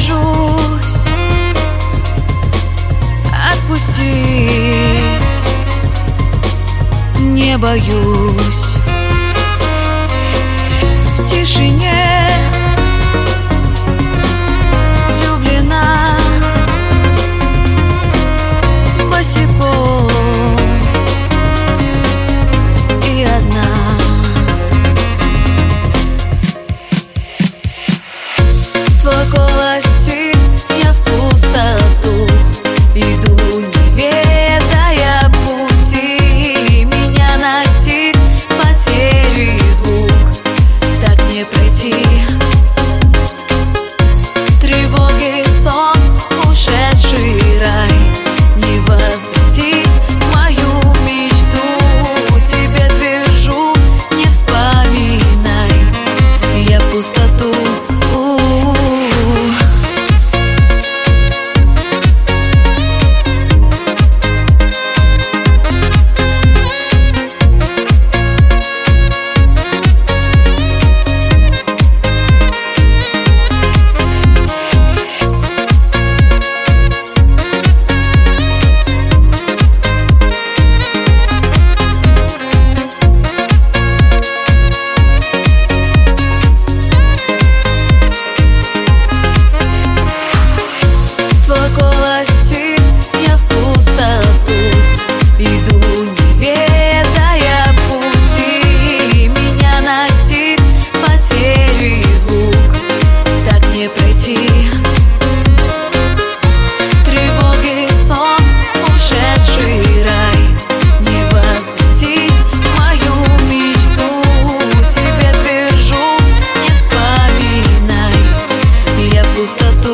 откажусь отпустить, не боюсь. В тишине влюблена босиком и одна. Твой голос стих, я в пустоту иду, не ведая пути. Меня настиг потери звук, так не пройти. Тревоги, сон, ушедший рай, не возвратить мою мечту. Себе твержу, не вспоминай, я в пустоту. Тревоги, сон, ушедший рай, не возвратить мою мечту. Себе твержу, не вспоминай, я в пустоту.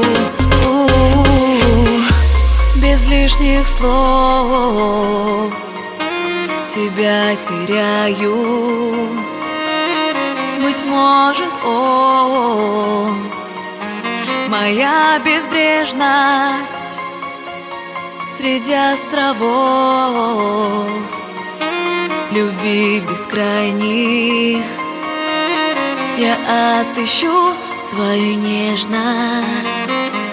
Без лишних слов тебя теряю. Быть может, он моя безбрежность среди островов любви бескрайних. Я отыщу свою нежность.